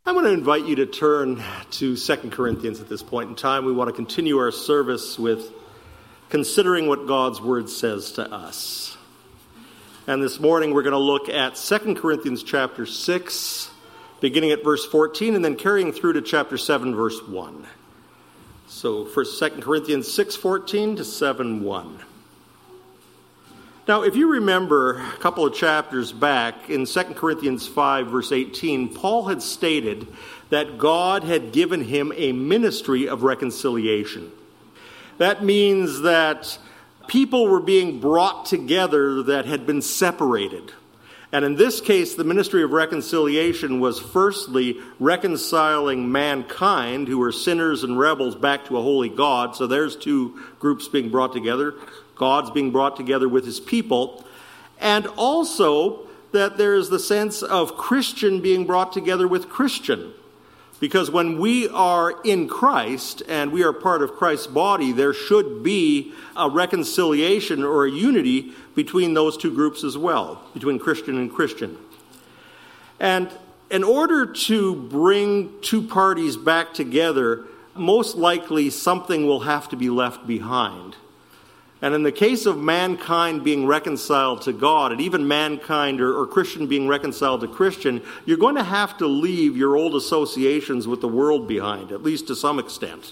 I'm going to invite you to turn to 2 Corinthians at this point in time. We want to continue our service with considering what God's Word says to us. And this morning we're going to look at 2 Corinthians chapter 6, beginning at verse 14, and then carrying through to chapter 7, verse 1. So for 2 Corinthians 6:14 to 7:1. Now, if you remember a couple of chapters back, in 2 Corinthians 5, verse 18, Paul had stated that God had given him a ministry of reconciliation. That means that people were being brought together that had been separated. And in this case, the ministry of reconciliation was firstly reconciling mankind, who were sinners and rebels, back to a holy God. So there's two groups being brought together. God's being brought together with his people. And also that there is the sense of Christian being brought together with Christian. Because when we are in Christ and we are part of Christ's body, there should be a reconciliation or a unity between those two groups as well, between Christian and Christian. And in order to bring two parties back together, most likely something will have to be left behind. And in the case of mankind being reconciled to God, and even mankind or Christian being reconciled to Christian, you're going to have to leave your old associations with the world behind, at least to some extent.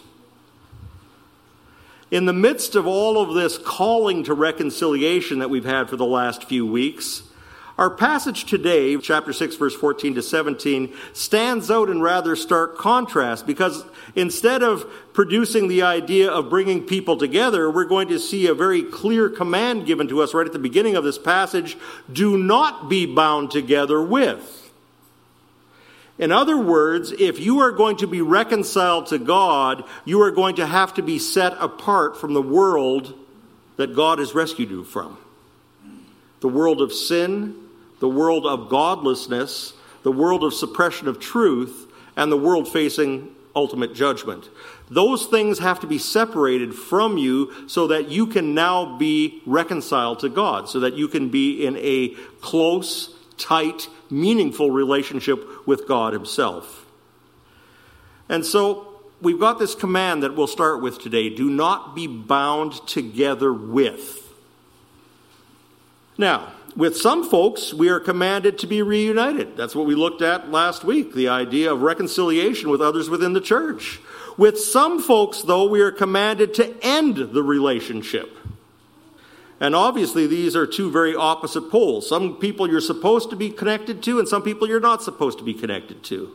In the midst of all of this calling to reconciliation that we've had for the last few weeks, our passage today, chapter 6, verse 14 to 17, stands out in rather stark contrast, because instead of producing the idea of bringing people together, we're going to see a very clear command given to us right at the beginning of this passage: do not be bound together with. In other words, if you are going to be reconciled to God, you are going to have to be set apart from the world that God has rescued you from. The world of sin, the world of godlessness, the world of suppression of truth, and the world facing ultimate judgment. Those things have to be separated from you so that you can now be reconciled to God, so that you can be in a close, tight, meaningful relationship with God himself. And so we've got this command that we'll start with today: do not be bound together with. Now, with some folks, we are commanded to be reunited. That's what we looked at last week, the idea of reconciliation with others within the church. With some folks, though, we are commanded to end the relationship. And obviously, these are two very opposite poles. Some people you're supposed to be connected to, and some people you're not supposed to be connected to.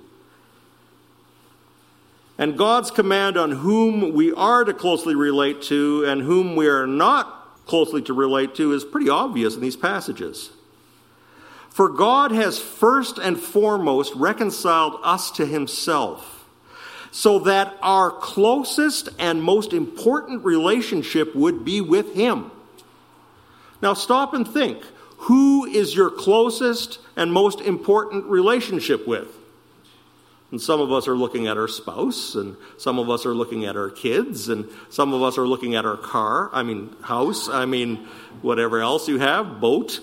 And God's command on whom we are to closely relate to and whom we are not closely to relate to is pretty obvious in these passages. For God has first and foremost reconciled us to himself, so that our closest and most important relationship would be with him. Now stop and think. Who is your closest and most important relationship with? And some of us are looking at our spouse, and some of us are looking at our kids, and some of us are looking at our house, whatever else you have, boat.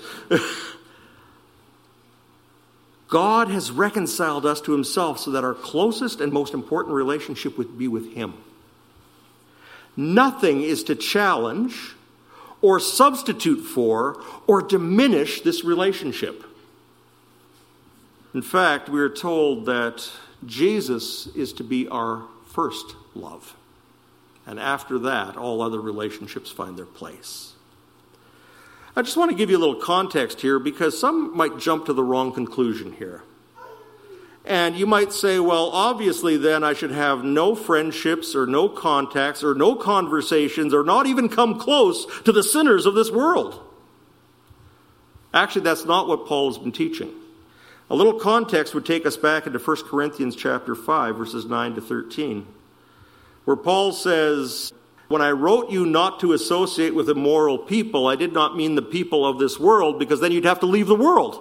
God has reconciled us to himself so that our closest and most important relationship would be with him. Nothing is to challenge or substitute for or diminish this relationship. In fact, we are told that Jesus is to be our first love. And after that, all other relationships find their place. I just want to give you a little context here, because some might jump to the wrong conclusion here. And you might say, well, obviously then I should have no friendships or no contacts or no conversations or not even come close to the sinners of this world. Actually, that's not what Paul has been teaching. A little context would take us back into 1 Corinthians chapter 5, verses 9 to 13, where Paul says, when I wrote you not to associate with immoral people, I did not mean the people of this world, because then you'd have to leave the world.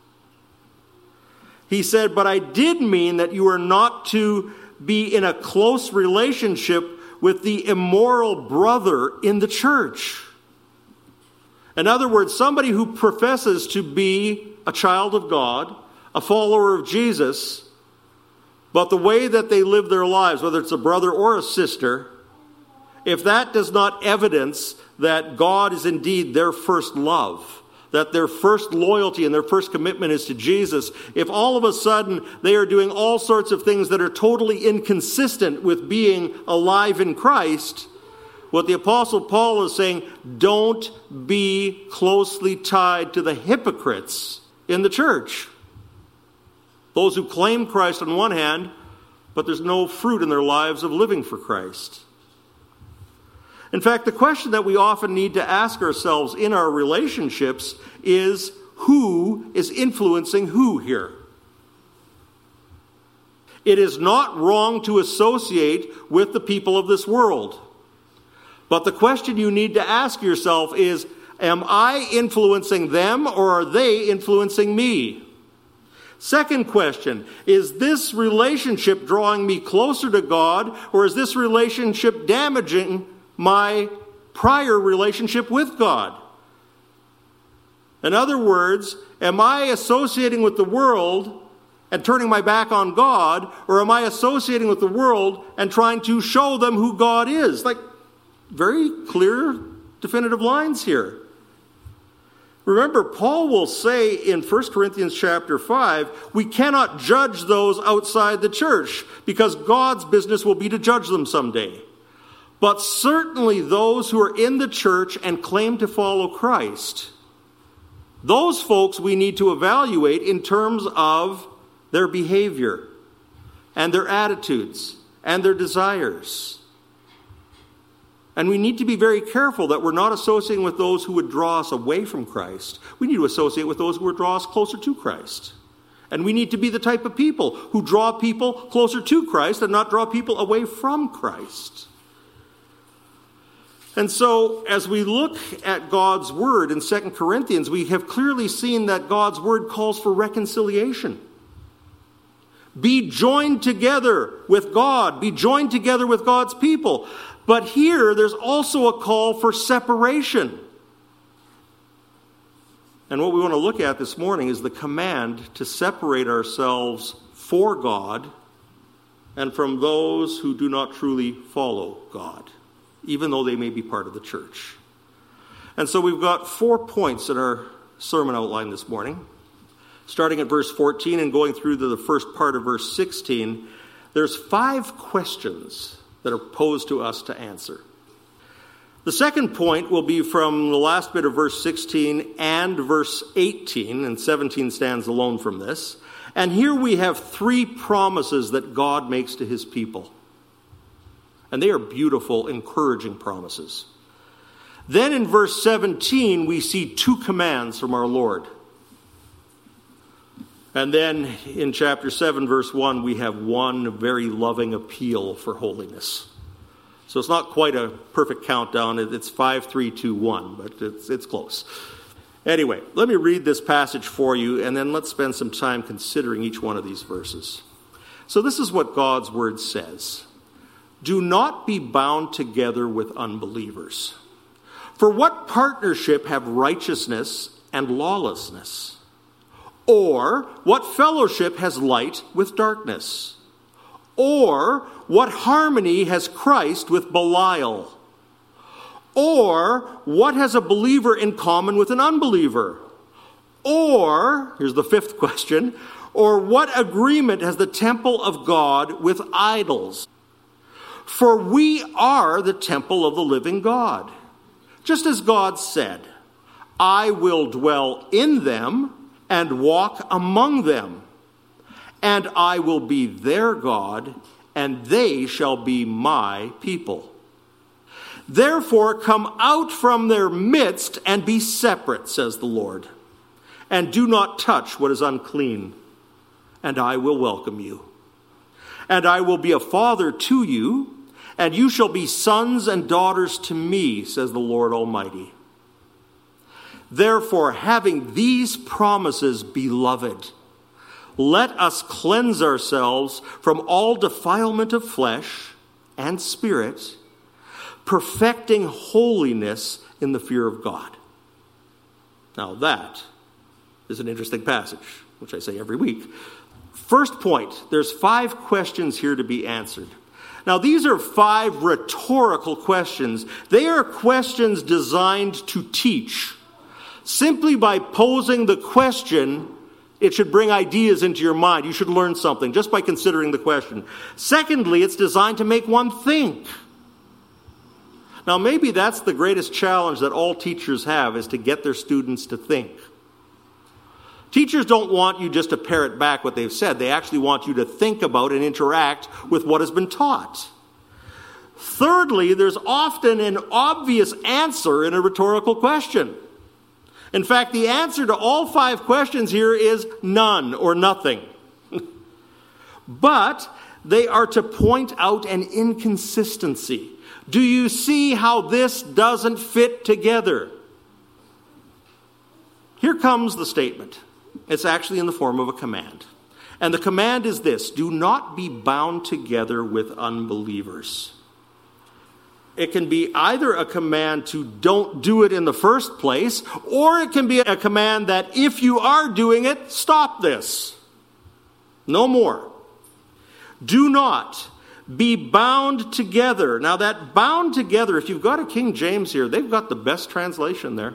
He said, but I did mean that you are not to be in a close relationship with the immoral brother in the church. In other words, somebody who professes to be a child of God, a follower of Jesus, But the way that they live their lives, whether it's a brother or a sister, if that does not evidence that God is indeed their first love, that their first loyalty and their first commitment is to Jesus, if all of a sudden they are doing all sorts of things that are totally inconsistent with being alive in Christ, what the Apostle Paul is saying, don't be closely tied to the hypocrites in the church. Those who claim Christ on one hand, but there's no fruit in their lives of living for Christ. In fact, the question that we often need to ask ourselves in our relationships is, who is influencing who here? It is not wrong to associate with the people of this world. But the question you need to ask yourself is, am I influencing them or are they influencing me? Second question, is this relationship drawing me closer to God, or is this relationship damaging my prior relationship with God? In other words, am I associating with the world and turning my back on God, or am I associating with the world and trying to show them who God is? Like, very clear, definitive lines here. Remember, Paul will say in 1 Corinthians chapter 5, we cannot judge those outside the church because God's business will be to judge them someday. But certainly those who are in the church and claim to follow Christ, those folks we need to evaluate in terms of their behavior and their attitudes and their desires. And we need to be very careful that we're not associating with those who would draw us away from Christ. We need to associate with those who would draw us closer to Christ. And we need to be the type of people who draw people closer to Christ and not draw people away from Christ. And so, as we look at God's word in 2 Corinthians, we have clearly seen that God's word calls for reconciliation. Be joined together with God. Be joined together with God's people. But here, there's also a call for separation. And what we want to look at this morning is the command to separate ourselves for God and from those who do not truly follow God, even though they may be part of the church. And so we've got 4 points in our sermon outline this morning. Starting at verse 14 and going through to the first part of verse 16, there's 5 questions that are posed to us to answer. The second point will be from the last bit of verse 16 and verse 18, and 17 stands alone from this. And here we have 3 promises that God makes to his people. And they are beautiful, encouraging promises. Then in verse 17, we see 2 commands from our Lord. And then in chapter 7, verse 1, we have 1 very loving appeal for holiness. So it's not quite a perfect countdown. It's 5, 3, 2, 1, but it's close. Anyway, let me read this passage for you, and then let's spend some time considering each one of these verses. So this is what God's word says. Do not be bound together with unbelievers. For what partnership have righteousness and lawlessness? Or what fellowship has light with darkness? Or what harmony has Christ with Belial? Or what has a believer in common with an unbeliever? Or, here's the 5th question, or what agreement has the temple of God with idols? For we are the temple of the living God. Just as God said, I will dwell in them and walk among them, and I will be their God, and they shall be my people. Therefore come out from their midst and be separate, says the Lord, and do not touch what is unclean, and I will welcome you. And I will be a father to you, and you shall be sons and daughters to me, says the Lord Almighty. Therefore, having these promises, beloved, let us cleanse ourselves from all defilement of flesh and spirit, perfecting holiness in the fear of God. Now that is an interesting passage, which I say every week. First point, there's 5 questions here to be answered. Now, these are 5 rhetorical questions. They are questions designed to teach. Simply by posing the question, it should bring ideas into your mind. You should learn something just by considering the question. Secondly, it's designed to make one think. Now, maybe that's the greatest challenge that all teachers have, is to get their students to think. Teachers don't want you just to parrot back what they've said. They actually want you to think about and interact with what has been taught. Thirdly, there's often an obvious answer in a rhetorical question. In fact, the answer to all 5 questions here is none or nothing. But they are to point out an inconsistency. Do you see how this doesn't fit together? Here comes the statement. It's actually in the form of a command. And the command is this: do not be bound together with unbelievers. It can be either a command to don't do it in the first place, or it can be a command that if you are doing it, stop this. No more. Do not be bound together. Now that bound together, if you've got a King James here, they've got the best translation there.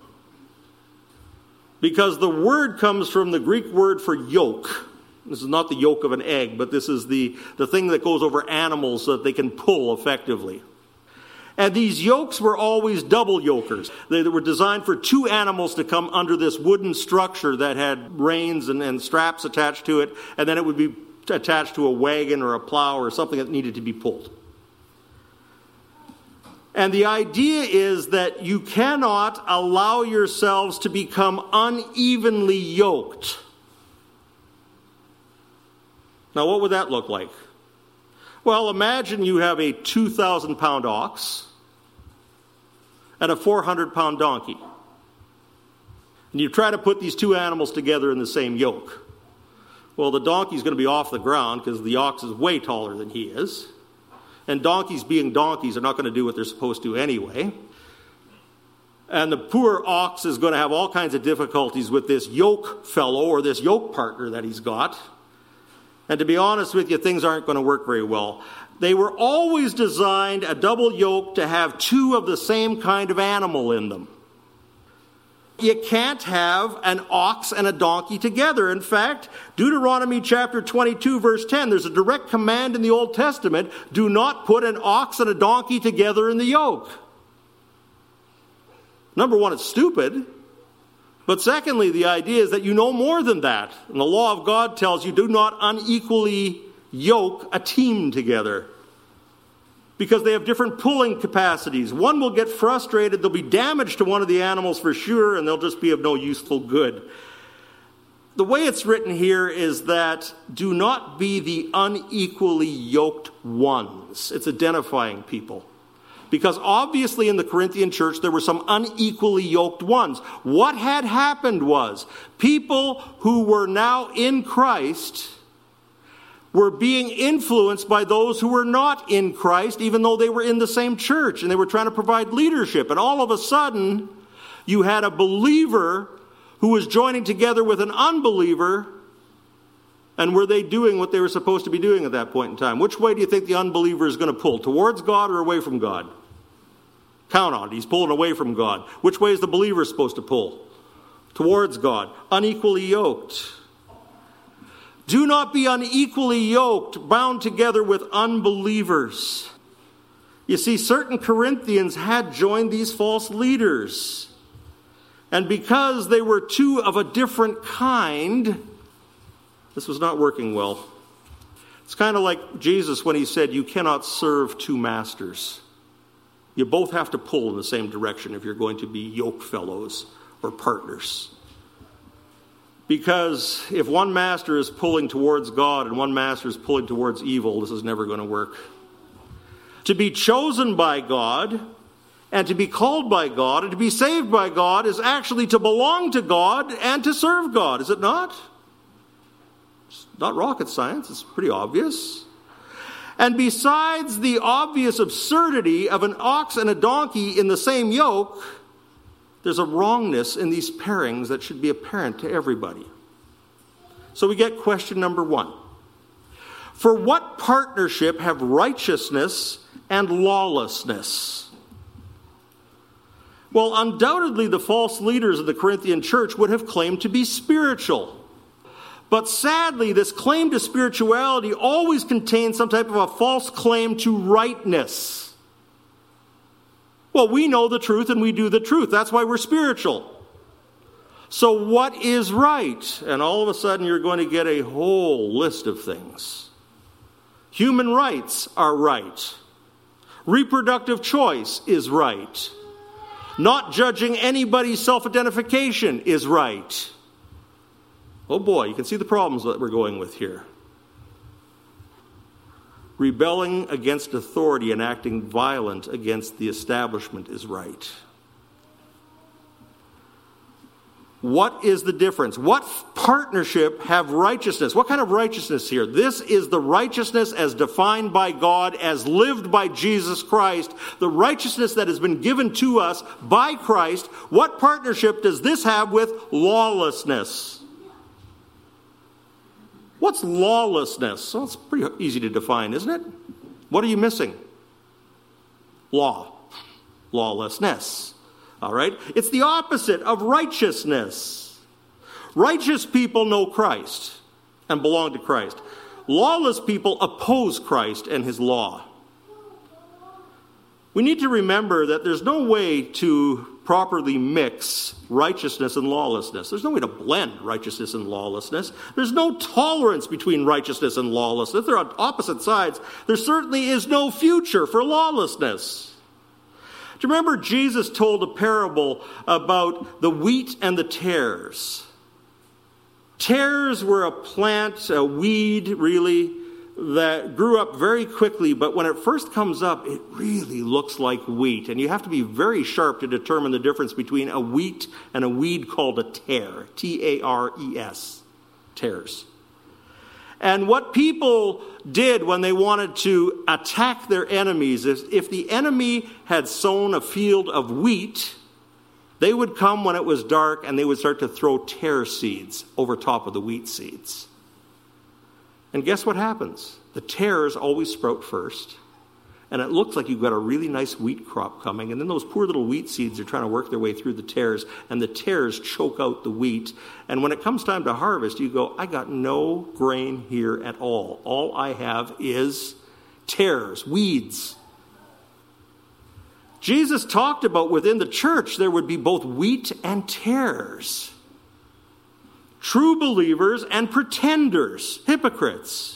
Because the word comes from the Greek word for yoke. This is not the yolk of an egg, but this is the thing that goes over animals so that they can pull effectively. And these yokes were always double yokers. They were designed for 2 animals to come under this wooden structure that had reins and straps attached to it, and then it would be attached to a wagon or a plow or something that needed to be pulled. And the idea is that you cannot allow yourselves to become unevenly yoked. Now, what would that look like? Well, imagine you have a 2,000-pound ox and a 400-pound donkey. And you try to put these 2 animals together in the same yoke. Well, the donkey's going to be off the ground because the ox is way taller than he is. And donkeys, being donkeys, are not going to do what they're supposed to anyway. And the poor ox is going to have all kinds of difficulties with this yoke fellow or this yoke partner that he's got. And to be honest with you, things aren't going to work very well. They were always designed, a double yoke, to have 2 of the same kind of animal in them. You can't have an ox and a donkey together. In fact, Deuteronomy chapter 22, verse 10, there's a direct command in the Old Testament: do not put an ox and a donkey together in the yoke. Number one, it's stupid. But secondly, the idea is that you know more than that. And the law of God tells you, do not unequally yoke a team together, because they have different pulling capacities. One will get frustrated, there'll be damage to one of the animals for sure, and they'll just be of no useful good. The way it's written here is that do not be the unequally yoked ones. It's identifying people. Because obviously in the Corinthian church there were some unequally yoked ones. What had happened was people who were now in Christ were being influenced by those who were not in Christ, even though they were in the same church and they were trying to provide leadership. And all of a sudden, you had a believer who was joining together with an unbeliever, and were they doing what they were supposed to be doing at that point in time? Which way do you think the unbeliever is going to pull? Towards God or away from God? Count on it. He's pulling away from God. Which way is the believer supposed to pull? Towards God. Unequally yoked. Do not be unequally yoked, bound together with unbelievers. You see, certain Corinthians had joined these false leaders. And because they were 2 of a different kind, this was not working well. It's kind of like Jesus when he said, you cannot serve 2 masters. You both have to pull in the same direction if you're going to be yoke fellows or partners. Because if one master is pulling towards God and one master is pulling towards evil, this is never going to work. To be chosen by God and to be called by God and to be saved by God is actually to belong to God and to serve God, is it not? It's not rocket science, it's pretty obvious. And besides the obvious absurdity of an ox and a donkey in the same yoke, there's a wrongness in these pairings that should be apparent to everybody. So we get question number 1. For what partnership have righteousness and lawlessness? Well, undoubtedly the false leaders of the Corinthian church would have claimed to be spiritual. But sadly, this claim to spirituality always contains some type of a false claim to rightness. Well, we know the truth and we do the truth. That's why we're spiritual. So what is right? And all of a sudden you're going to get a whole list of things. Human rights are right. Reproductive choice is right. Not judging anybody's self-identification is right. Oh boy, you can see the problems that we're going with here. Rebelling against authority and acting violent against the establishment is right. What is the difference? What partnership have righteousness? What kind of righteousness here? This is the righteousness as defined by God, as lived by Jesus Christ, the righteousness that has been given to us by Christ. What partnership does this have with lawlessness? What's lawlessness? Well, it's pretty easy to define, isn't it? What are you missing? Law. Lawlessness. All right? It's the opposite of righteousness. Righteous people know Christ and belong to Christ. Lawless people oppose Christ and his law. We need to remember that there's no way to properly mix righteousness and lawlessness. There's no way to blend righteousness and lawlessness. There's no tolerance between righteousness and lawlessness. They're on opposite sides. There certainly is no future for lawlessness. Do you remember Jesus told a parable about the wheat and the tares? Tares were a plant, a weed really, that grew up very quickly, but when it first comes up, it really looks like wheat. And you have to be very sharp to determine the difference between a wheat and a weed called a tare. T-A-R-E-S. Tares. And what people did when they wanted to attack their enemies is if the enemy had sown a field of wheat, they would come when it was dark and they would start to throw tare seeds over top of the wheat seeds. And guess what happens? The tares always sprout first. And it looks like you've got a really nice wheat crop coming. And then those poor little wheat seeds are trying to work their way through the tares. And the tares choke out the wheat. And when it comes time to harvest, you go, I got no grain here at all. All I have is tares, weeds. Jesus talked about within the church there would be both wheat and tares. True believers and pretenders, hypocrites.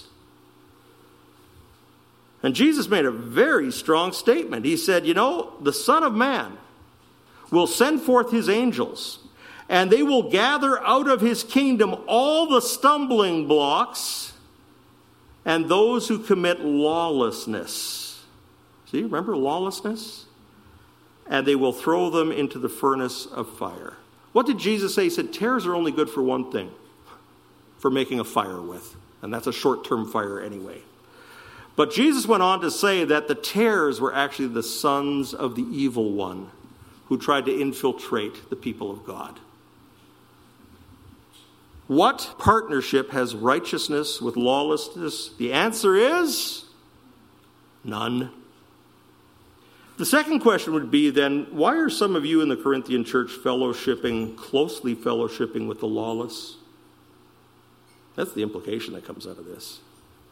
And Jesus made a very strong statement. He said, the Son of Man will send forth his angels, and they will gather out of his kingdom all the stumbling blocks and those who commit lawlessness. See, remember lawlessness? And they will throw them into the furnace of fire. What did Jesus say? He said, tares are only good for one thing, for making a fire with. And that's a short-term fire anyway. But Jesus went on to say that the tares were actually the sons of the evil one who tried to infiltrate the people of God. What partnership has righteousness with lawlessness? The answer is none. The second question would be then, why are some of you in the Corinthian church closely fellowshipping with the lawless? That's the implication that comes out of this.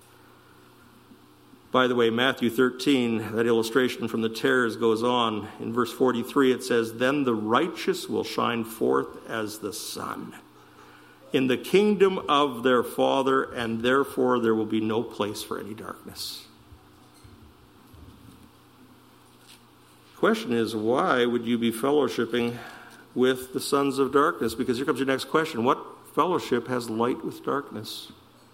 By the way, Matthew 13, that illustration from the tares goes on. In verse 43, it says, then the righteous will shine forth as the sun in the kingdom of their Father, and therefore there will be no place for any darkness. The question is, why would you be fellowshipping with the sons of darkness? Because here comes your next question. What fellowship has light with darkness?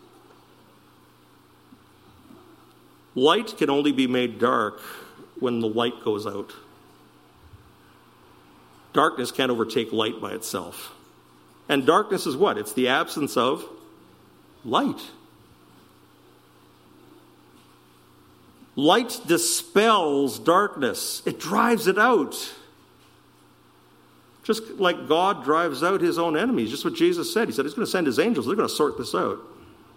Light can only be made dark when the light goes out. Darkness can't overtake light by itself. And darkness is what? It's the absence of light. Light dispels darkness. It drives it out. Just like God drives out his own enemies, just what Jesus said. He said he's going to send his angels. They're going to sort this out.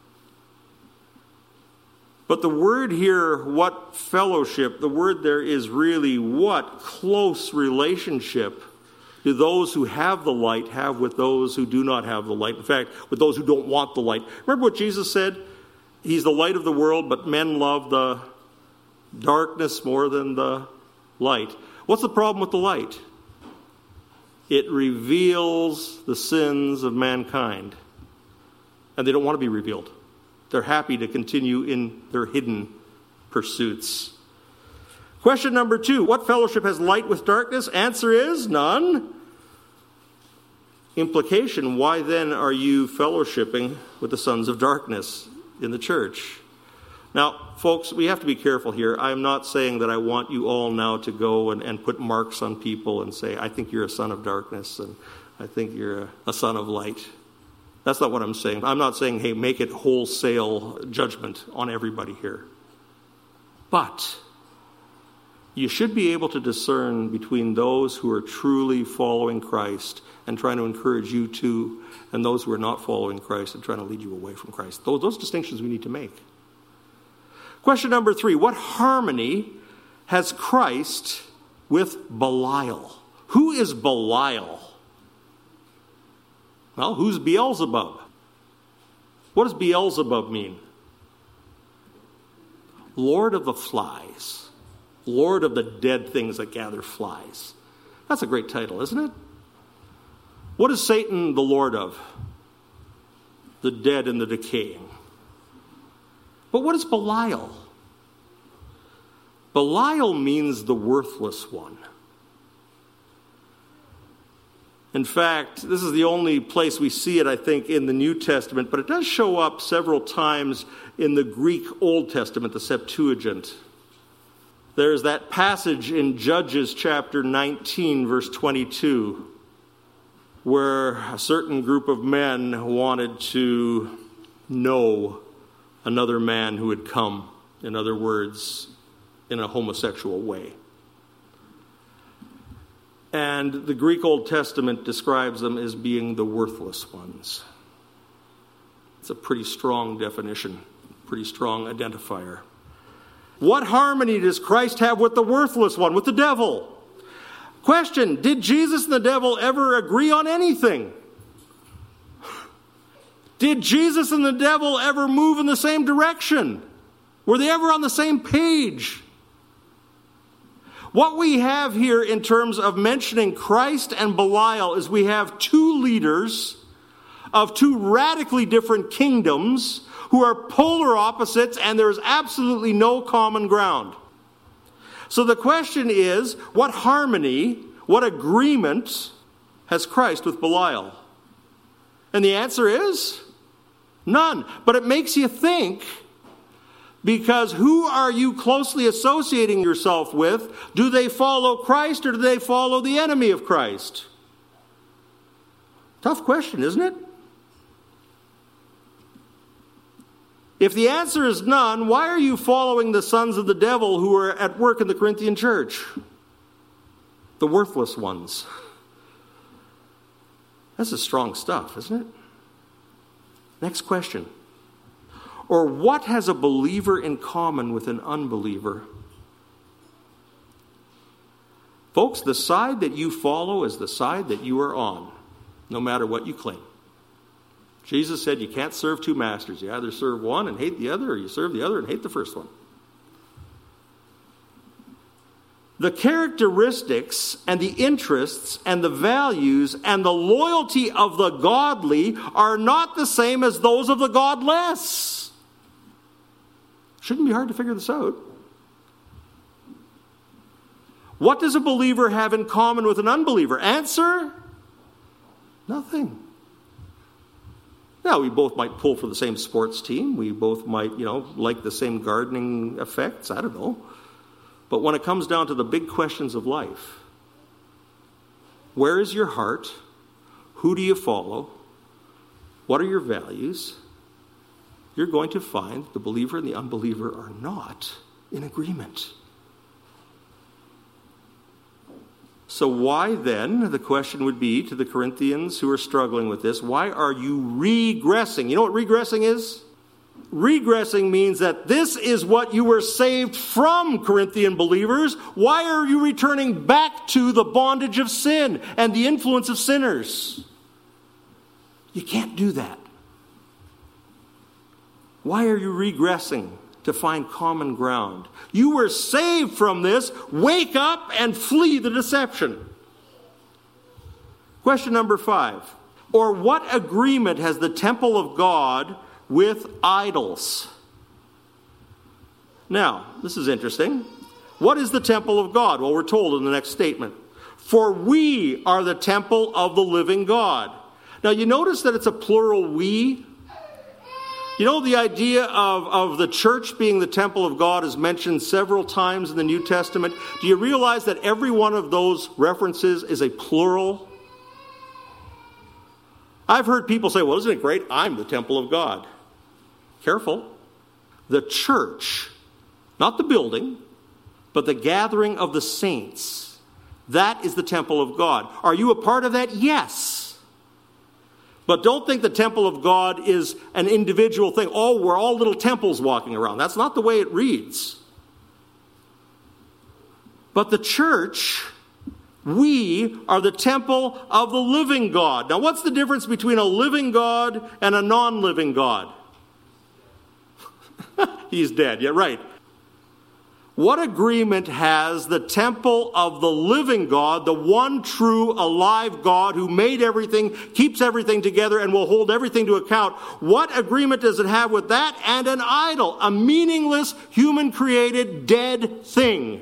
But the word here, what fellowship, the word there is really what close relationship do those who have the light have with those who do not have the light. In fact, with those who don't want the light. Remember what Jesus said? He's the light of the world, but men love the darkness more than the light. What's the problem with the light? It reveals the sins of mankind. And they don't want to be revealed. They're happy to continue in their hidden pursuits. Question number 2. What fellowship has light with darkness? Answer is none. Implication, why then are you fellowshipping with the sons of darkness in the church? Now, folks, we have to be careful here. I'm not saying that I want you all now to go and put marks on people and say, I think you're a son of darkness and I think you're a son of light. That's not what I'm saying. I'm not saying, hey, make it wholesale judgment on everybody here. But you should be able to discern between those who are truly following Christ and trying to encourage you to, and those who are not following Christ and trying to lead you away from Christ. Those distinctions we need to make. Question number 3. What harmony has Christ with Belial? Who is Belial? Well, who's Beelzebub? What does Beelzebub mean? Lord of the flies. Lord of the dead things that gather flies. That's a great title, isn't it? What is Satan the Lord of? The dead and the decaying. But what is Belial? Belial means the worthless one. In fact, this is the only place we see it, I think, in the New Testament, but it does show up several times in the Greek Old Testament, the Septuagint. There's that passage in Judges chapter 19, verse 22, where a certain group of men wanted to know another man who had come, in other words, in a homosexual way. And the Greek Old Testament describes them as being the worthless ones. It's a pretty strong definition, pretty strong identifier. What harmony does Christ have with the worthless one, with the devil? Question, did Jesus and the devil ever agree on anything? Did Jesus and the devil ever move in the same direction? Were they ever on the same page? What we have here in terms of mentioning Christ and Belial is we have two leaders of two radically different kingdoms who are polar opposites, and there's absolutely no common ground. So the question is, what harmony, what agreement has Christ with Belial? And the answer is none. But it makes you think, because who are you closely associating yourself with? Do they follow Christ or do they follow the enemy of Christ? Tough question, isn't it? If the answer is none, why are you following the sons of the devil who are at work in the Corinthian church? The worthless ones. That's a strong stuff, isn't it? Next question. Or what has a believer in common with an unbeliever? Folks, the side that you follow is the side that you are on, no matter what you claim. Jesus said you can't serve two masters. You either serve one and hate the other, or you serve the other and hate the first one. The characteristics and the interests and the values and the loyalty of the godly are not the same as those of the godless. Shouldn't be hard to figure this out. What does a believer have in common with an unbeliever? Answer: nothing. Now, we both might pull for the same sports team. We both might, like the same gardening effects. I don't know. But when it comes down to the big questions of life, where is your heart? Who do you follow? What are your values? You're going to find the believer and the unbeliever are not in agreement. So why then, the question would be to the Corinthians who are struggling with this, why are you regressing? You know what regressing is? Regressing means that this is what you were saved from, Corinthian believers. Why are you returning back to the bondage of sin and the influence of sinners? You can't do that. Why are you regressing to find common ground? You were saved from this. Wake up and flee the deception. Question number 5. Or what agreement has the temple of God with idols? Now, this is interesting. What is the temple of God? Well, we're told in the next statement. For we are the temple of the living God. Now, you notice that it's a plural we. You know, the idea of the church being the temple of God is mentioned several times in the New Testament. Do you realize that every one of those references is a plural? I've heard people say, well, isn't it great? I'm the temple of God. Careful. The church, not the building, but the gathering of the saints, that is the temple of God. Are you a part of that? Yes. But don't think the temple of God is an individual thing. Oh, we're all little temples walking around. That's not the way it reads. But the church, we are the temple of the living God. Now, what's the difference between a living God and a non-living God? He's dead. Yeah, right. What agreement has the temple of the living God, the one true alive God who made everything, keeps everything together, and will hold everything to account? What agreement does it have with that and an idol, a meaningless, human-created, dead thing?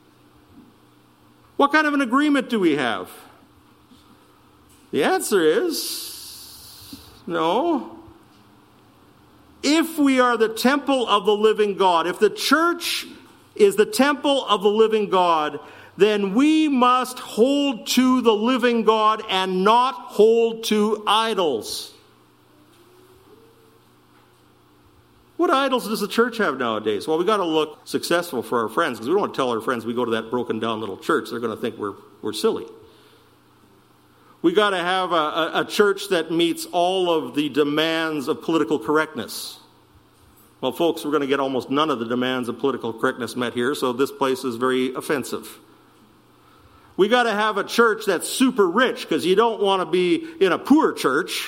What kind of an agreement do we have? The answer is no. If we are the temple of the living God, if the church is the temple of the living God, then we must hold to the living God and not hold to idols. What idols does the church have nowadays? Well, we got to look successful for our friends, because we don't want to tell our friends we go to that broken down little church. They're going to think we're silly. We got to have a church that meets all of the demands of political correctness. Well, folks, we're going to get almost none of the demands of political correctness met here, so this place is very offensive. We got to have a church that's super rich, because you don't want to be in a poor church.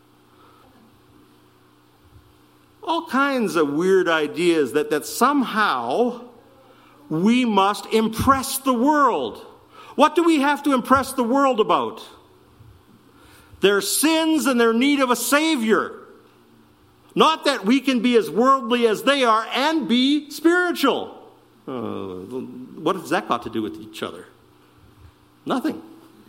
All kinds of weird ideas that somehow we must impress the world. What do we have to impress the world about? Their sins and their need of a Savior. Not that we can be as worldly as they are and be spiritual. What has that got to do with each other? Nothing.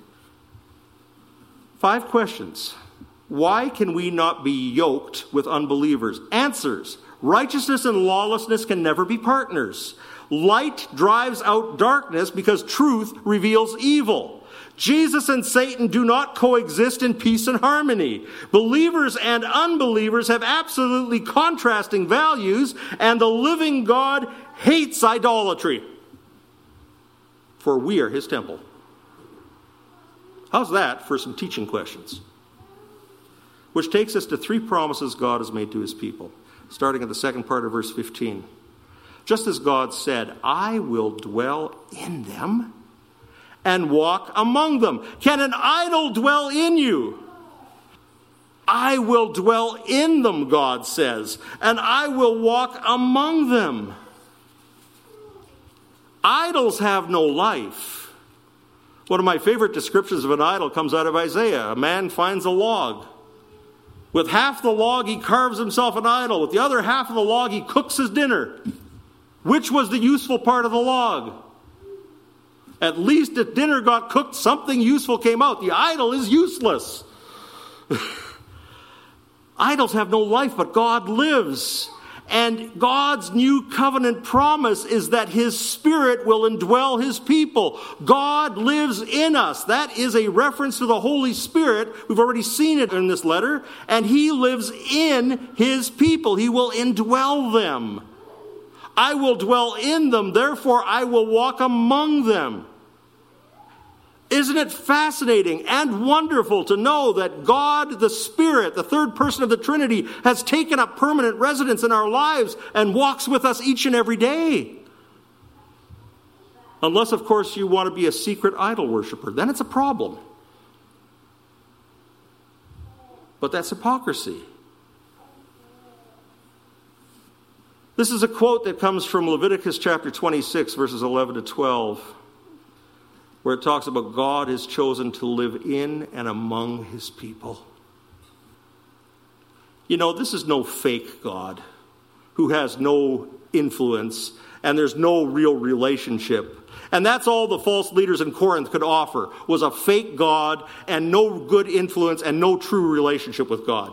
5 questions. Why can we not be yoked with unbelievers? Answers. Righteousness and lawlessness can never be partners. Light drives out darkness because truth reveals evil. Jesus and Satan do not coexist in peace and harmony. Believers and unbelievers have absolutely contrasting values, and the living God hates idolatry. For we are his temple. How's that for some teaching questions? Which takes us to 3 promises God has made to his people, starting at the second part of verse 15. Just as God said, I will dwell in them and walk among them. Can an idol dwell in you? I will dwell in them, God says, and I will walk among them. Idols have no life. One of my favorite descriptions of an idol comes out of Isaiah. A man finds a log. With half the log, he carves himself an idol. With the other half of the log, he cooks his dinner. Which was the useful part of the log? At least if dinner got cooked, something useful came out. The idol is useless. Idols have no life, but God lives. And God's new covenant promise is that his Spirit will indwell his people. God lives in us. That is a reference to the Holy Spirit. We've already seen it in this letter. And he lives in his people. He will indwell them. I will dwell in them, therefore I will walk among them. Isn't it fascinating and wonderful to know that God, the Spirit, the third person of the Trinity, has taken up permanent residence in our lives and walks with us each and every day? Unless, of course, you want to be a secret idol worshiper. Then it's a problem. But that's hypocrisy. This is a quote that comes from Leviticus chapter 26, verses 11 to 12, where it talks about God has chosen to live in and among his people. You know, this is no fake God who has no influence and there's no real relationship. And that's all the false leaders in Corinth could offer, was a fake God and no good influence and no true relationship with God.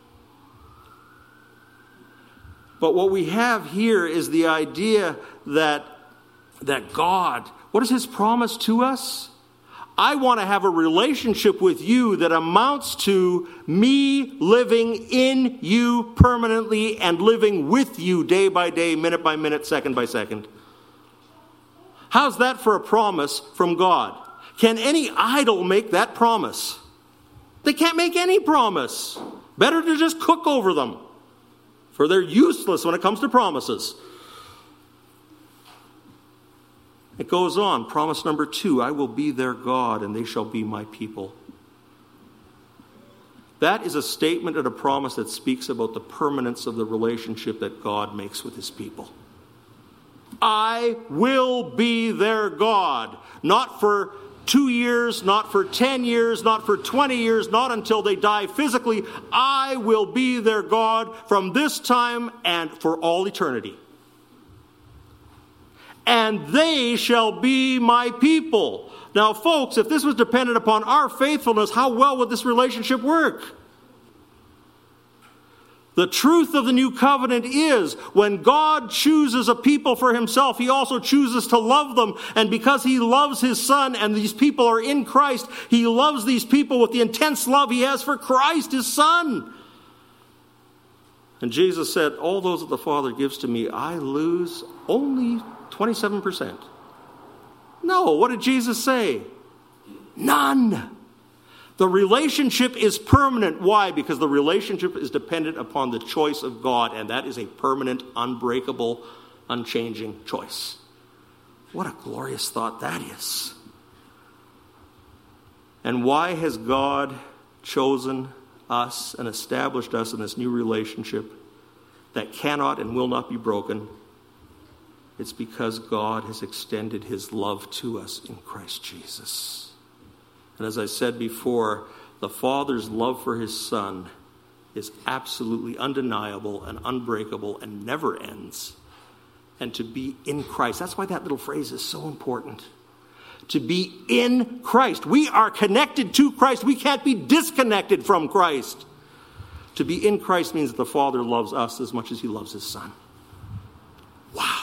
But what we have here is the idea that God, what is his promise to us? I want to have a relationship with you that amounts to me living in you permanently and living with you day by day, minute by minute, second by second. How's that for a promise from God? Can any idol make that promise? They can't make any promise. Better to just cook over them, for they're useless when it comes to promises. It goes on, promise number 2, I will be their God and they shall be my people. That is a statement and a promise that speaks about the permanence of the relationship that God makes with his people. I will be their God, not for 2 years, not for 10 years, not for 20 years, not until they die physically. I will be their God from this time and for all eternity. And they shall be my people. Now, folks, if this was dependent upon our faithfulness, how well would this relationship work? The truth of the new covenant is when God chooses a people for himself, he also chooses to love them. And because he loves his Son and these people are in Christ, he loves these people with the intense love he has for Christ, his Son. And Jesus said, all those that the Father gives to me, I lose only 27%. No, what did Jesus say? None. The relationship is permanent. Why? Because the relationship is dependent upon the choice of God, and that is a permanent, unbreakable, unchanging choice. What a glorious thought that is. And why has God chosen us and established us in this new relationship that cannot and will not be broken? It's because God has extended his love to us in Christ Jesus. And as I said before, the Father's love for his Son is absolutely undeniable and unbreakable and never ends. And to be in Christ, that's why that little phrase is so important. To be in Christ. We are connected to Christ. We can't be disconnected from Christ. To be in Christ means that the Father loves us as much as he loves his Son. Wow.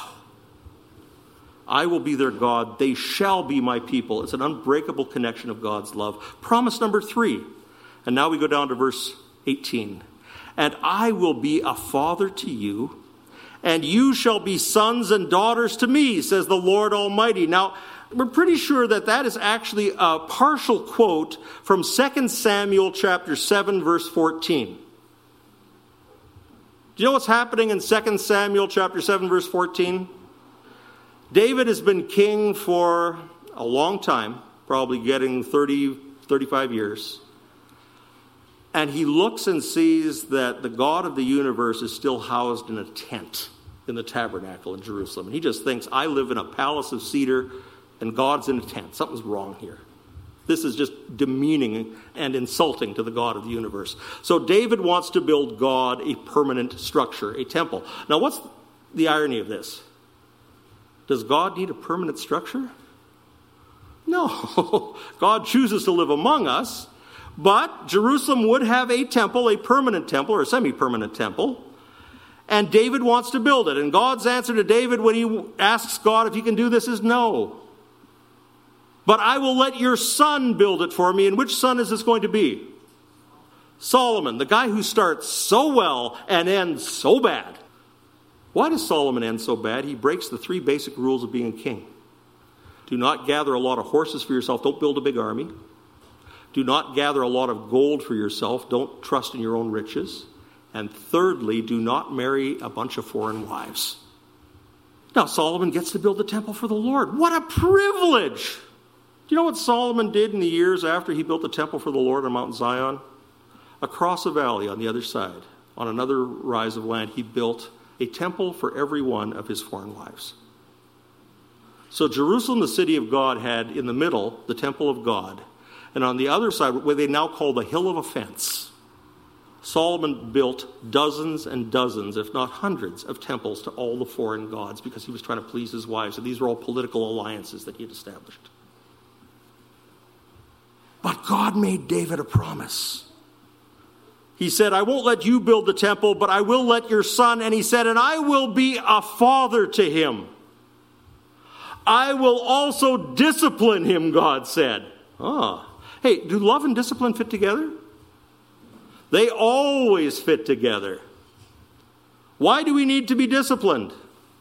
I will be their God. They shall be my people. It's an unbreakable connection of God's love. Promise number 3. And now we go down to verse 18. And I will be a father to you, and you shall be sons and daughters to me, says the Lord Almighty. Now, we're pretty sure that that is actually a partial quote from 2 Samuel chapter 7, verse 14. Do you know what's happening in 2 Samuel chapter 7, verse 14? David has been king for a long time, probably getting 30, 35 years. And he looks and sees that the God of the universe is still housed in a tent in the tabernacle in Jerusalem. And he just thinks, I live in a palace of cedar and God's in a tent. Something's wrong here. This is just demeaning and insulting to the God of the universe. So David wants to build God a permanent structure, a temple. Now, what's the irony of this? Does God need a permanent structure? No. God chooses to live among us, but Jerusalem would have a temple, a permanent temple or a semi-permanent temple, and David wants to build it. And God's answer to David when he asks God if he can do this is no. But I will let your son build it for me. And which son is this going to be? Solomon, the guy who starts so well and ends so bad. Why does Solomon end so bad? He breaks the 3 basic rules of being a king. Do not gather a lot of horses for yourself. Don't build a big army. Do not gather a lot of gold for yourself. Don't trust in your own riches. And thirdly, do not marry a bunch of foreign wives. Now, Solomon gets to build the temple for the Lord. What a privilege! Do you know what Solomon did in the years after he built the temple for the Lord on Mount Zion? Across a valley on the other side, on another rise of land, he built a temple for every one of his foreign wives. So Jerusalem, the city of God, had in the middle the temple of God. And on the other side, what they now call the Hill of Offense, Solomon built dozens and dozens, if not hundreds, of temples to all the foreign gods because he was trying to please his wives. And these were all political alliances that he had established. But God made David a promise. He said, I won't let you build the temple, but I will let your son. And he said, and I will be a father to him. I will also discipline him, God said. Hey, do love and discipline fit together? They always fit together. Why do we need to be disciplined?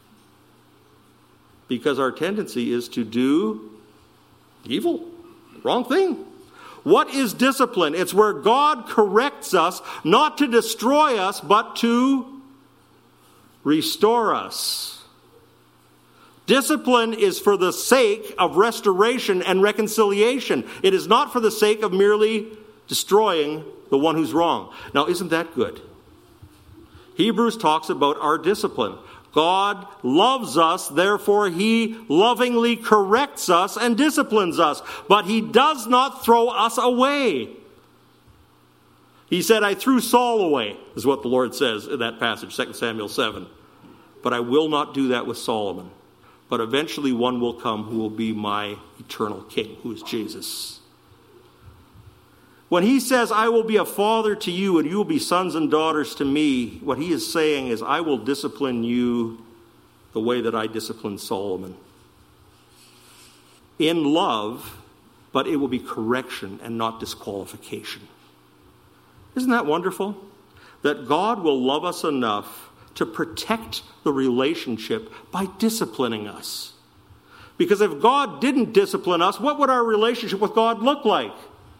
Because our tendency is to do evil, wrong thing. What is discipline? It's where God corrects us, not to destroy us, but to restore us. Discipline is for the sake of restoration and reconciliation. It is not for the sake of merely destroying the one who's wrong. Now, isn't that good? Hebrews talks about our discipline. God loves us, therefore he lovingly corrects us and disciplines us. But he does not throw us away. He said, I threw Saul away, is what the Lord says in that passage, 2 Samuel 7. But I will not do that with Solomon. But eventually one will come who will be my eternal king, who is Jesus. When he says, I will be a father to you and you will be sons and daughters to me, what he is saying is, I will discipline you the way that I disciplined Solomon. In love, but it will be correction and not disqualification. Isn't that wonderful? That God will love us enough to protect the relationship by disciplining us. Because if God didn't discipline us, what would our relationship with God look like?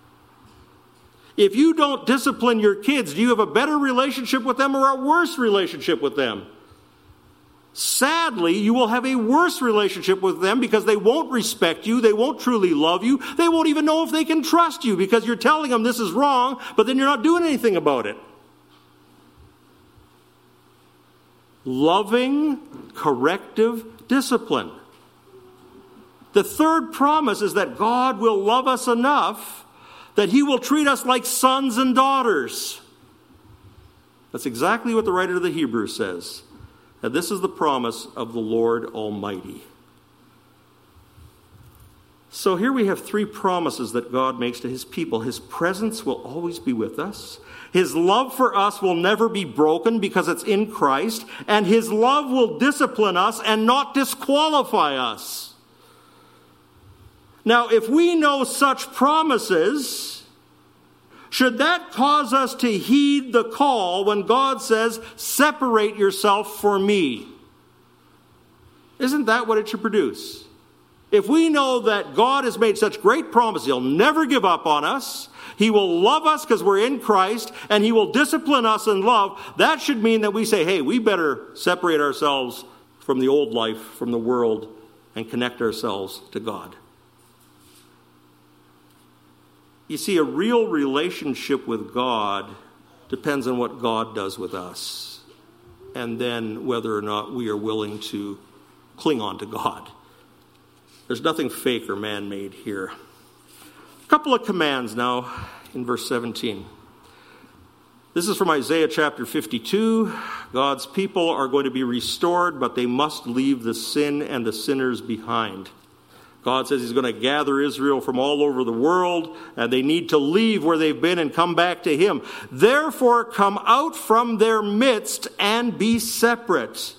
If you don't discipline your kids, do you have a better relationship with them or a worse relationship with them? Sadly, you will have a worse relationship with them because they won't respect you, they won't truly love you, they won't even know if they can trust you because you're telling them this is wrong, but then you're not doing anything about it. Loving, corrective discipline. The third promise is that God will love us enough that he will treat us like sons and daughters. That's exactly what the writer of the Hebrews says. And this is the promise of the Lord Almighty. So here we have three promises that God makes to his people. His presence will always be with us. His love for us will never be broken because it's in Christ. And his love will discipline us and not disqualify us. Now, if we know such promises, should that cause us to heed the call when God says, separate yourself for me? Isn't that what it should produce? If we know that God has made such great promises, he'll never give up on us, he will love us because we're in Christ, and he will discipline us in love, that should mean that we say, hey, we better separate ourselves from the old life, from the world, and connect ourselves to God. You see, a real relationship with God depends on what God does with us, and then whether or not we are willing to cling on to God. There's nothing fake or man-made here. A couple of commands now in verse 17. This is from Isaiah chapter 52. God's people are going to be restored, but they must leave the sin and the sinners behind. God says he's going to gather Israel from all over the world, and they need to leave where they've been and come back to him. Therefore, come out from their midst and be separate.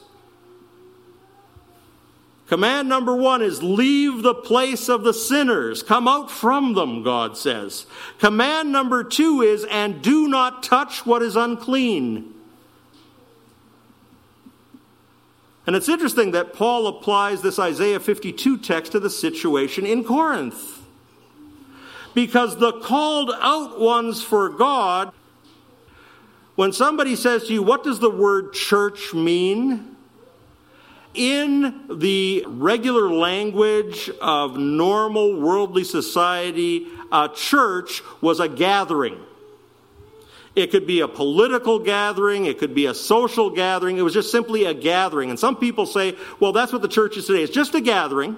Command number 1 is leave the place of the sinners. Come out from them, God says. Command number 2 is, and do not touch what is unclean. And it's interesting that Paul applies this Isaiah 52 text to the situation in Corinth. Because the called out ones for God, when somebody says to you, what does the word church mean? In the regular language of normal worldly society, a church was a gathering. It could be a political gathering. It could be a social gathering. It was just simply a gathering. And some people say, well, that's what the church is today. It's just a gathering.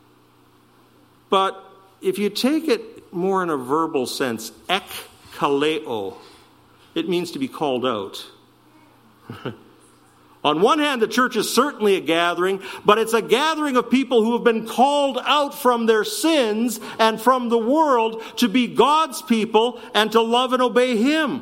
But if you take it more in a verbal sense, ekkaleo, it means to be called out. On one hand, the church is certainly a gathering, but it's a gathering of people who have been called out from their sins and from the world to be God's people and to love and obey Him.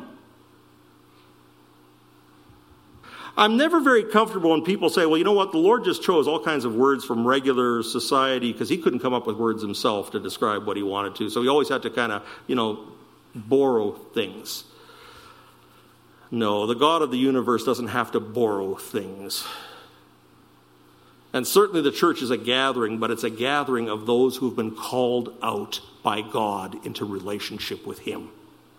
I'm never very comfortable when people say, well, you know what, the Lord just chose all kinds of words from regular society because He couldn't come up with words Himself to describe what He wanted to. So He always had to kind of, borrow things. No, the God of the universe doesn't have to borrow things. And certainly the church is a gathering, but it's a gathering of those who have been called out by God into relationship with Him.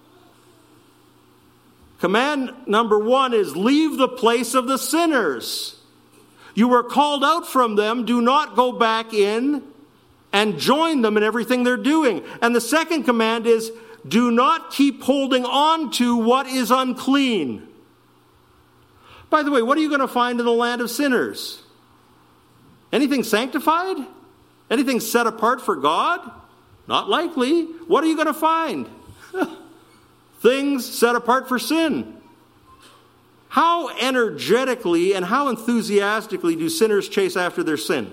Command number 1 is leave the place of the sinners. You were called out from them. Do not go back in and join them in everything they're doing. And the second command is do not keep holding on to what is unclean. By the way, what are you going to find in the land of sinners? Anything sanctified? Anything set apart for God? Not likely. What are you going to find? Things set apart for sin. How energetically and how enthusiastically do sinners chase after their sin?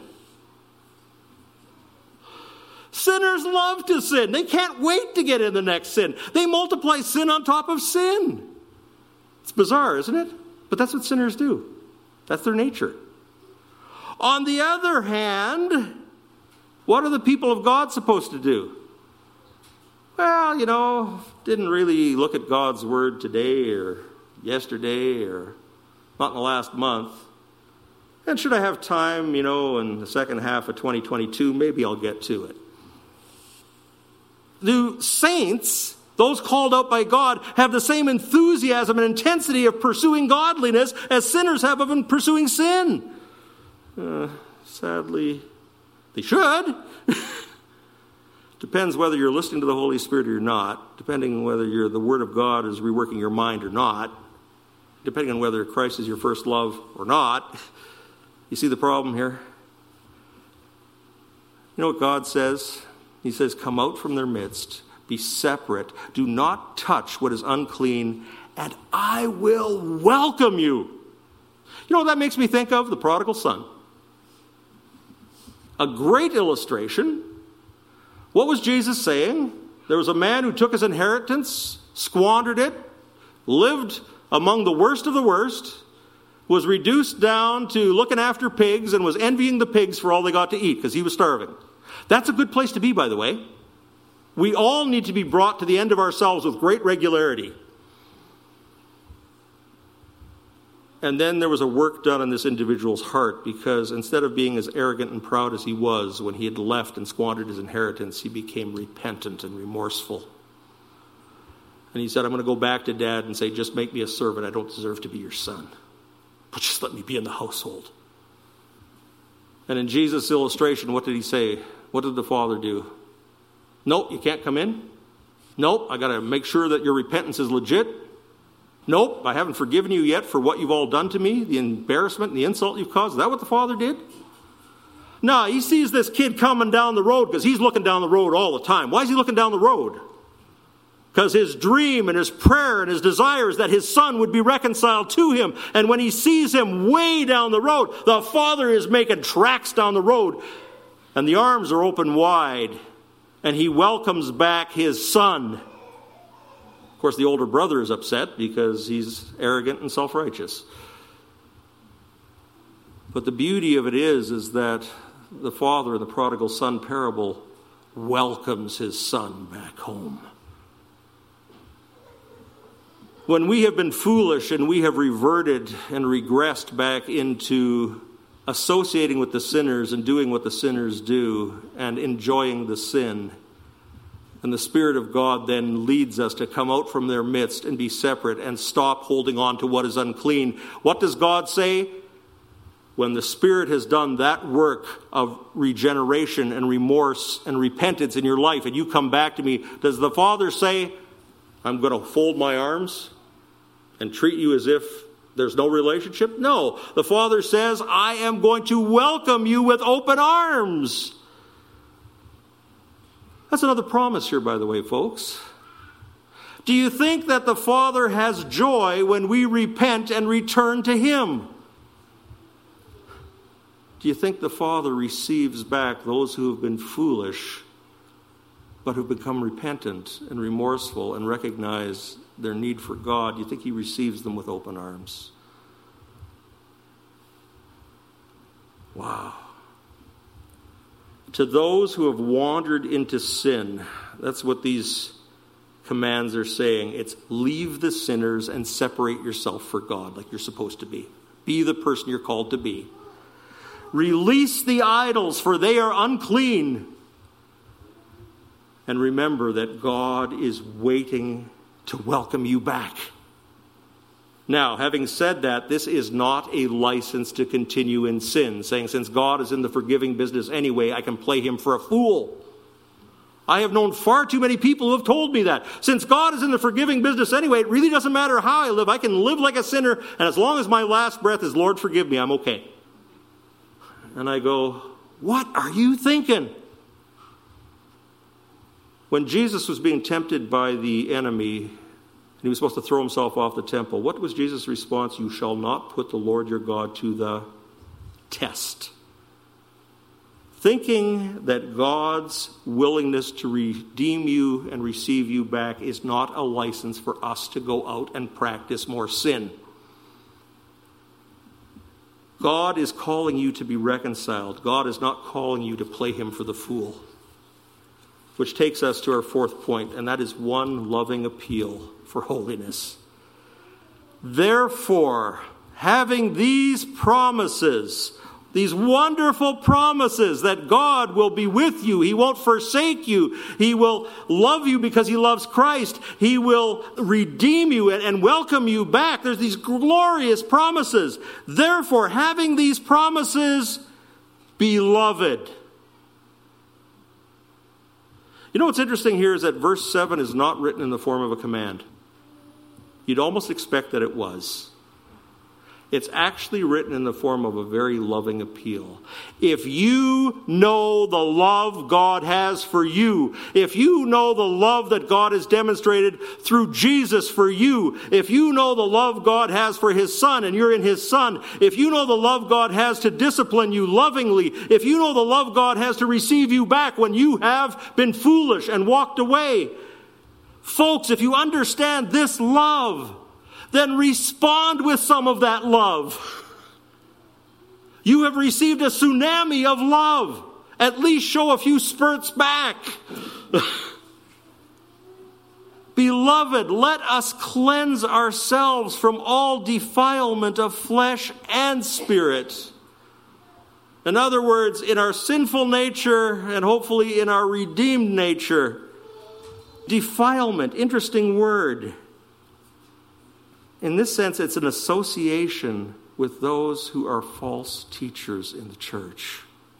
Sinners love to sin. They can't wait to get in the next sin. They multiply sin on top of sin. It's bizarre, isn't it? But that's what sinners do. That's their nature. On the other hand, what are the people of God supposed to do? Well, didn't really look at God's word today or yesterday or not in the last month. And should I have time, in the second half of 2022, maybe I'll get to it. Do saints, those called out by God, have the same enthusiasm and intensity of pursuing godliness as sinners have of pursuing sin? Sadly, they should. Depends whether you're listening to the Holy Spirit or not, depending on whether the Word of God is reworking your mind or not, depending on whether Christ is your first love or not. You see the problem here? You know what God says? He says, come out from their midst, be separate, do not touch what is unclean, and I will welcome you. You know what that makes me think of? The prodigal son. A great illustration. What was Jesus saying? There was a man who took his inheritance, squandered it, lived among the worst of the worst, was reduced down to looking after pigs and was envying the pigs for all they got to eat because he was starving. That's a good place to be, by the way. We all need to be brought to the end of ourselves with great regularity. And then there was a work done in this individual's heart, because instead of being as arrogant and proud as he was when he had left and squandered his inheritance, he became repentant and remorseful. And he said, I'm going to go back to Dad and say, just make me a servant. I don't deserve to be your son. But just let me be in the household. And in Jesus' illustration, what did he say? What did the father do? Nope, you can't come in. Nope, I got to make sure that your repentance is legit. Nope, I haven't forgiven you yet for what you've all done to me, the embarrassment and the insult you've caused. Is that what the father did? No, he sees this kid coming down the road because he's looking down the road all the time. Why is he looking down the road? Because his dream and his prayer and his desire is that his son would be reconciled to him. And when he sees him way down the road, the father is making tracks down the road. And the arms are open wide. And he welcomes back his son. Of course, the older brother is upset because he's arrogant and self-righteous. But the beauty of it is that the father in the prodigal son parable welcomes his son back home. When we have been foolish and we have reverted and regressed back into associating with the sinners and doing what the sinners do and enjoying the sin. And the Spirit of God then leads us to come out from their midst and be separate and stop holding on to what is unclean. What does God say? When the Spirit has done that work of regeneration and remorse and repentance in your life and you come back to me, does the Father say, I'm going to fold my arms and treat you as if there's no relationship? No. The Father says, I am going to welcome you with open arms. That's another promise here, by the way, folks. Do you think that the Father has joy when we repent and return to Him? Do you think the Father receives back those who have been foolish, but who become repentant and remorseful and recognize their need for God? Do you think He receives them with open arms? Wow. To those who have wandered into sin, that's what these commands are saying. It's leave the sinners and separate yourself for God like you're supposed to be. Be the person you're called to be. Release the idols, for they are unclean. And remember that God is waiting to welcome you back. Now, having said that, this is not a license to continue in sin, saying since God is in the forgiving business anyway, I can play Him for a fool. I have known far too many people who have told me that. Since God is in the forgiving business anyway, it really doesn't matter how I live. I can live like a sinner, and as long as my last breath is, Lord, forgive me, I'm okay. And I go, what are you thinking? When Jesus was being tempted by the enemy, and he was supposed to throw himself off the temple, what was Jesus' response? You shall not put the Lord your God to the test. Thinking that God's willingness to redeem you and receive you back is not a license for us to go out and practice more sin. God is calling you to be reconciled. God is not calling you to play Him for the fool. Which takes us to our fourth point, and that is one loving appeal for holiness. Therefore, having these promises, these wonderful promises that God will be with you, He won't forsake you, He will love you because He loves Christ, He will redeem you and welcome you back. There's these glorious promises. Therefore, having these promises, beloved. You know what's interesting here is that verse 7 is not written in the form of a command. You'd almost expect that it was. It's actually written in the form of a very loving appeal. If you know the love God has for you, if you know the love that God has demonstrated through Jesus for you, if you know the love God has for His Son and you're in His Son, if you know the love God has to discipline you lovingly, if you know the love God has to receive you back when you have been foolish and walked away, folks, if you understand this love, then respond with some of that love. You have received a tsunami of love. At least show a few spurts back. Beloved, let us cleanse ourselves from all defilement of flesh and spirit. In other words, in our sinful nature and hopefully in our redeemed nature. Defilement, interesting word. In this sense, it's an association with those who are false teachers in the church.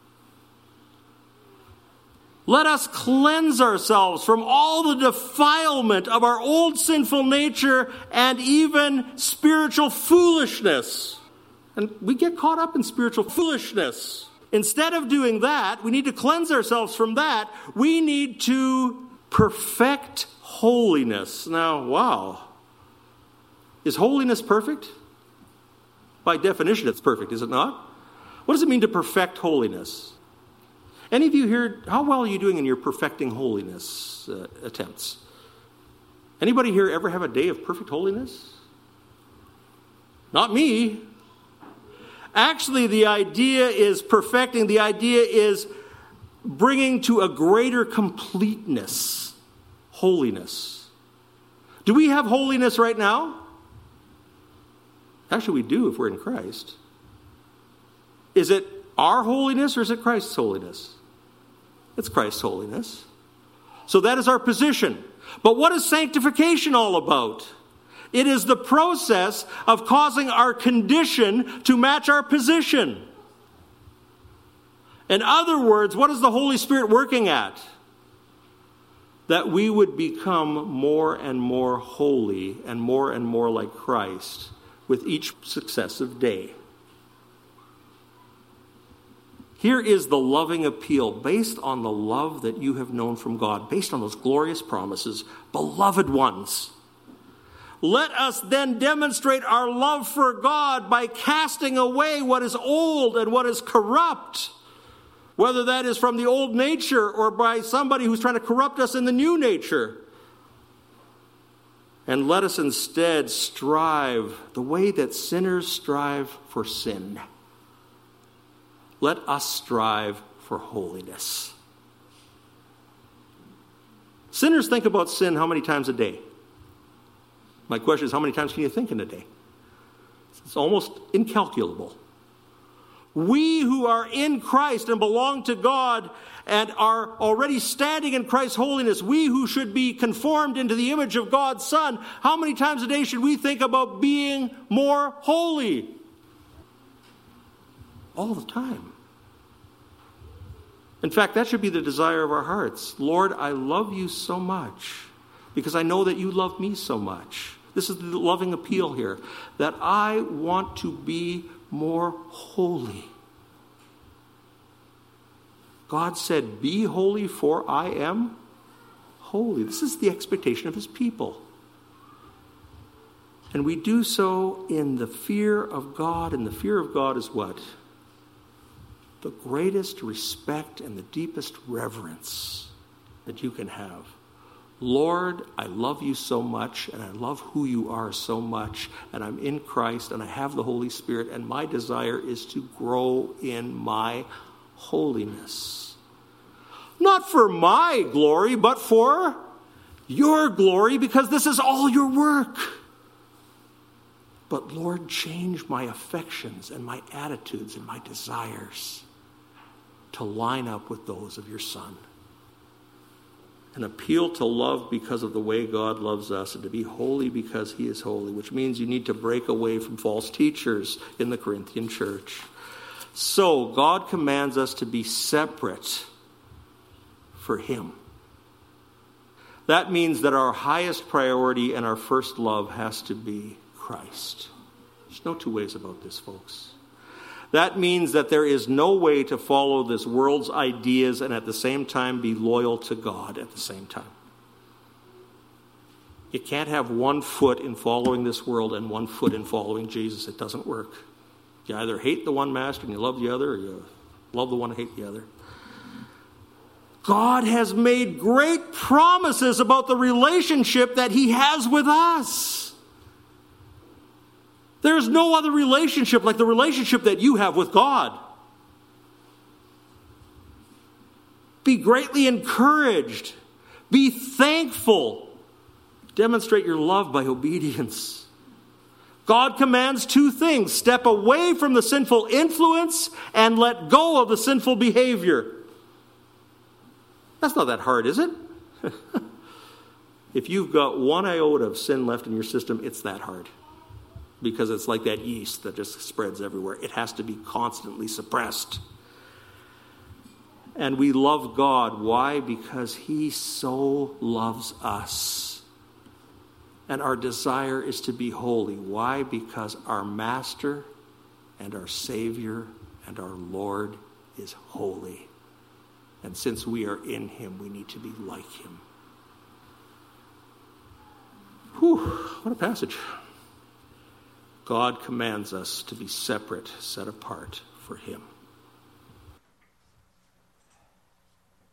Let us cleanse ourselves from all the defilement of our old sinful nature and even spiritual foolishness. And we get caught up in spiritual foolishness. Instead of doing that, we need to cleanse ourselves from that. We need to perfect holiness. Now, wow. Is holiness perfect? By definition, it's perfect, is it not? What does it mean to perfect holiness? Any of you here, how well are you doing in your perfecting holiness attempts? Anybody here ever have a day of perfect holiness? Not me. Actually, the idea is perfecting. The idea is bringing to a greater completeness holiness. Do we have holiness right now? Actually, we do if we're in Christ. Is it our holiness or is it Christ's holiness? It's Christ's holiness. So that is our position. But what is sanctification all about? It is the process of causing our condition to match our position. In other words, what is the Holy Spirit working at? That we would become more and more holy and more like Christ with each successive day. Here is the loving appeal based on the love that you have known from God, based on those glorious promises. Beloved ones, let us then demonstrate our love for God by casting away what is old and what is corrupt, whether that is from the old nature or by somebody who's trying to corrupt us in the new nature. And let us instead strive the way that sinners strive for sin. Let us strive for holiness. Sinners think about sin how many times a day? My question is, how many times can you think in a day? It's almost incalculable. We who are in Christ and belong to God and are already standing in Christ's holiness, we who should be conformed into the image of God's Son, how many times a day should we think about being more holy? All the time. In fact, that should be the desire of our hearts. Lord, I love you so much because I know that you love me so much. This is the loving appeal here, that I want to be more holy. God said, be holy for I am holy. This is the expectation of his people. And we do so in the fear of God, and the fear of God is what? The greatest respect and the deepest reverence that you can have. Lord, I love you so much, and I love who you are so much, and I'm in Christ, and I have the Holy Spirit, and my desire is to grow in my holiness. Not for my glory, but for your glory, because this is all your work. But Lord, change my affections and my attitudes and my desires to line up with those of your Son. An appeal to love because of the way God loves us and to be holy because he is holy, which means you need to break away from false teachers in the Corinthian church. So God commands us to be separate for him. That means that our highest priority and our first love has to be Christ. There's no two ways about this, folks. That means that there is no way to follow this world's ideas and at the same time be loyal to God at the same time. You can't have one foot in following this world and one foot in following Jesus. It doesn't work. You either hate the one master and you love the other, or you love the one and hate the other. God has made great promises about the relationship that he has with us. There's no other relationship like the relationship that you have with God. Be greatly encouraged. Be thankful. Demonstrate your love by obedience. God commands two things. Step away from the sinful influence and let go of the sinful behavior. That's not that hard, is it? If you've got one iota of sin left in your system, it's that hard. Because it's like that yeast that just spreads everywhere. It has to be constantly suppressed. And we love God. Why? Because he so loves us. And our desire is to be holy. Why? Because our Master and our Savior and our Lord is holy. And since we are in him, we need to be like him. Whew, what a passage. God commands us to be separate, set apart for him.